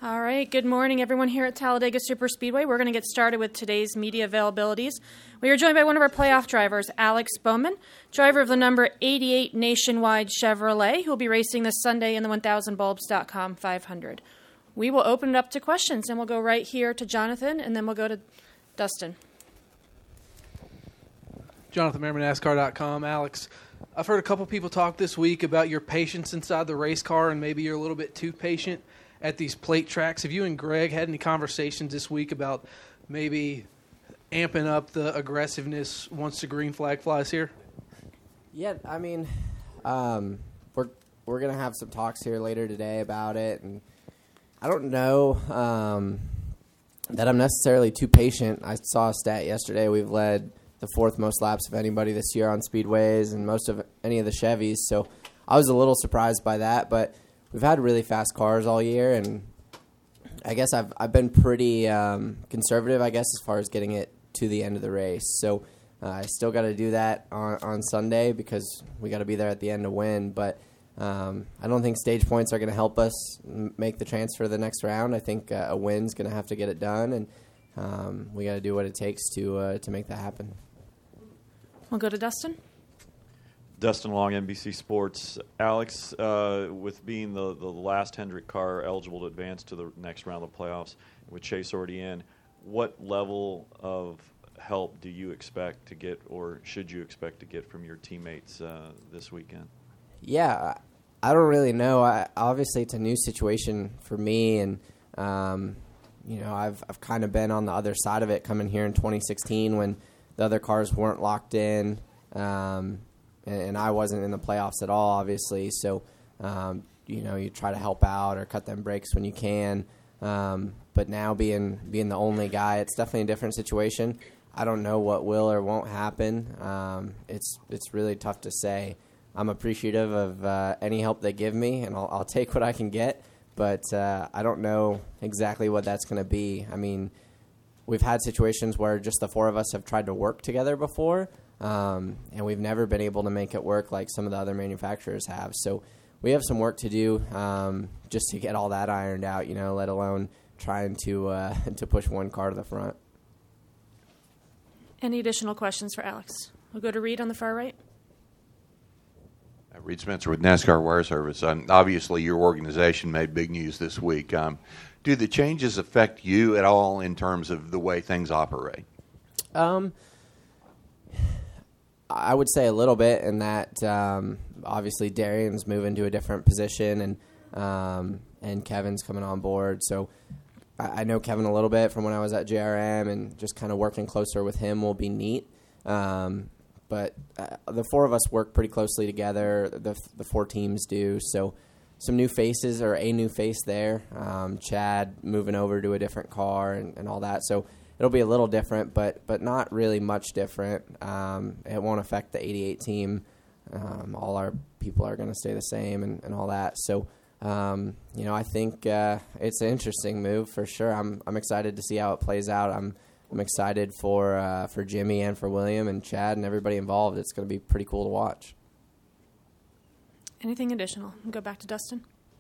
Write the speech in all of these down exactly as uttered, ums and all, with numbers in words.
All right, good morning, everyone here at Talladega Superspeedway. We're going to get started with today's media availabilities. We are joined by one of our playoff drivers, Alex Bowman, driver of the number eighty-eight Nationwide Chevrolet, who will be racing this Sunday in the one thousand bulbs dot com five hundred. We will open it up to questions, and we'll go right here to Jonathan, and then we'll go to Dustin. Jonathan Merriman, NASCAR dot com. Alex, I've heard a couple people talk this week about your patience inside the race car, and maybe you're a little bit too patient at these plate tracks. Have you and Greg had any conversations this week about maybe amping up the aggressiveness once the green flag flies here? Yeah, I mean, um, we're we're gonna have some talks here later today about it, and I don't know um, that I'm necessarily too patient. I saw a stat yesterday. We've led the fourth most laps of anybody this year on speedways, and most of any of the Chevys. So I was a little surprised by that, but we've had really fast cars all year, and I guess I've I've been pretty um, conservative, I guess, as far as getting it to the end of the race. So uh, I still got to do that on, on Sunday because we got to be there at the end to win. But um, I don't think stage points are going to help us m- make the transfer to the next round. I think uh, a win's going to have to get it done, and um, we got to do what it takes to uh, to make that happen. We'll go to Dustin. Dustin Long, N B C Sports. Alex, uh, with being the, the last Hendrick car eligible to advance to the next round of playoffs, with Chase already in, what level of help do you expect to get, or should you expect to get from your teammates uh, this weekend? Yeah, I don't really know. I, obviously, it's a new situation for me, and um, you know, I've I've kind of been on the other side of it coming here in twenty sixteen when the other cars weren't locked in. Um, And I wasn't in the playoffs at all, obviously. So, um, you know, you try to help out or cut them breaks when you can. Um, but now being being the only guy, it's definitely a different situation. I don't know what will or won't happen. Um, it's it's really tough to say. I'm appreciative of uh, any help they give me, and I'll, I'll take what I can get. But uh, I don't know exactly what that's going to be. I mean, we've had situations where just the four of us have tried to work together before. Um, and we've never been able to make it work like some of the other manufacturers have. So we have some work to do um, just to get all that ironed out, you know, let alone trying to uh, to push one car to the front. Any additional questions for Alex? We'll go to Reed on the far right. Uh, Reed Spencer with NASCAR Wire Service. Um, obviously, your organization made big news this week. Um, do the changes affect you at all in terms of the way things operate? Um. I would say a little bit in that um, obviously Darian's moving to a different position, and um, and Kevin's coming on board. So I, I know Kevin a little bit from when I was at J R M, and just kind of working closer with him will be neat. Um, but uh, the four of us work pretty closely together. The the four teams do. So some new faces, or a new face there. Um, Chad moving over to a different car and, and all that. So it'll be a little different, but but not really much different. Um, it won't affect the eighty-eight team. Um, all our people are going to stay the same and, and all that. So, um, you know, I think uh, it's an interesting move for sure. I'm I'm excited to see how it plays out. I'm I'm excited for uh, for Jimmy and for William and Chad and everybody involved. It's going to be pretty cool to watch. Anything additional? We'll go back to Dustin.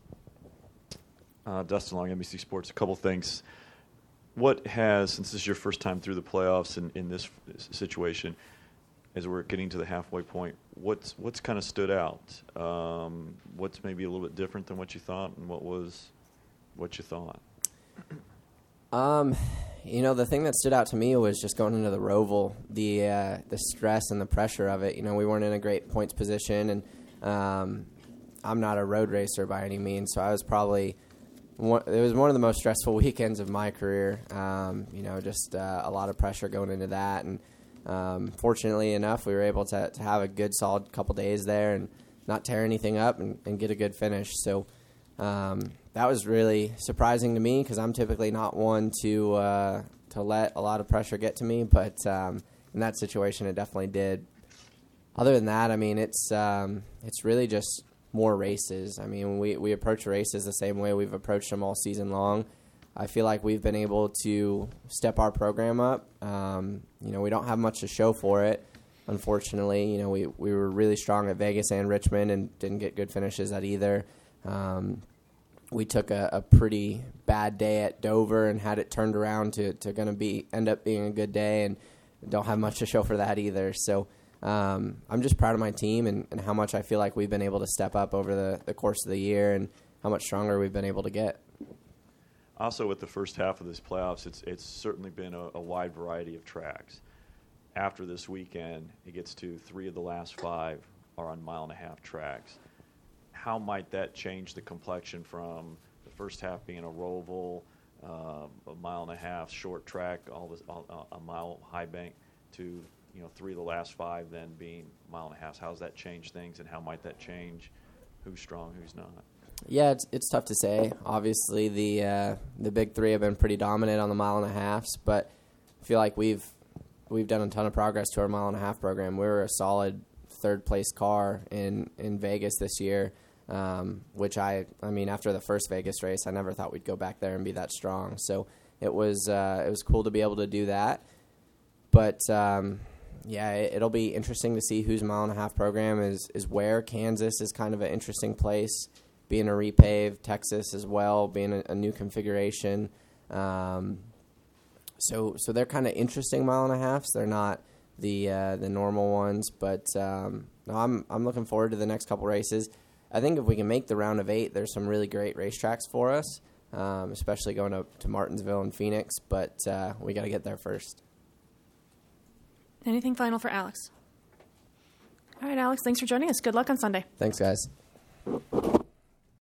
Uh, Dustin Long, N B C Sports. A couple things. What has, since this is your first time through the playoffs in, in this situation, as we're getting to the halfway point, what's what's kind of stood out? Um, what's maybe a little bit different than what you thought, and what was what you thought? Um, you know, the thing that stood out to me was just going into the Roval, the uh, the stress and the pressure of it. You know, we weren't in a great points position, and um, I'm not a road racer by any means, so I was probably one, it was one of the most stressful weekends of my career. Um, you know, just uh, a lot of pressure going into that, and um, fortunately enough, we were able to, to have a good, solid couple days there and not tear anything up and, and get a good finish. So um, that was really surprising to me because I'm typically not one to uh, to let a lot of pressure get to me, but um, in that situation, it definitely did. Other than that, I mean, it's um, it's really just more races. I mean, we, we approach races the same way we've approached them all season long. I feel like we've been able to step our program up. Um, you know, we don't have much to show for it, unfortunately. You know, we, we were really strong at Vegas and Richmond and didn't get good finishes at either. Um, we took a, a pretty bad day at Dover and had it turned around to, to going to be end up being a good day, and don't have much to show for that either. So um, I'm just proud of my team and, and how much I feel like we've been able to step up over the, the course of the year and how much stronger we've been able to get. Also, with the first half of this playoffs, it's it's certainly been a, a wide variety of tracks. After this weekend, it gets to three of the last five are on mile and a half tracks. How might that change the complexion from the first half being a roval, uh, a mile and a half short track, all this, all, a mile high bank, to you know three of the last five then being mile and a half? How does that change things, and how might that change who's strong, who's not? Yeah, it's it's tough to say. Obviously, the uh, the big three have been pretty dominant on the mile and a halves, but I feel like we've we've done a ton of progress to our mile and a half program. We were a solid third place car in, in Vegas this year, um, which I I mean after the first Vegas race, I never thought we'd go back there and be that strong. So it was uh, it was cool to be able to do that. But um, yeah, it, it'll be interesting to see whose mile and a half program is is where. Kansas is kind of an interesting place, being a repave. Texas as well, being a, a new configuration. Um, so so they're kind of interesting mile and a halves. They're not the uh, the normal ones, but um, no, I'm I'm looking forward to the next couple races. I think if we can make the round of eight, there's some really great racetracks for us, um, especially going up to Martinsville and Phoenix. But uh, we got to get there first. Anything final for Alex? All right, Alex, thanks for joining us. Good luck on Sunday. Thanks, guys.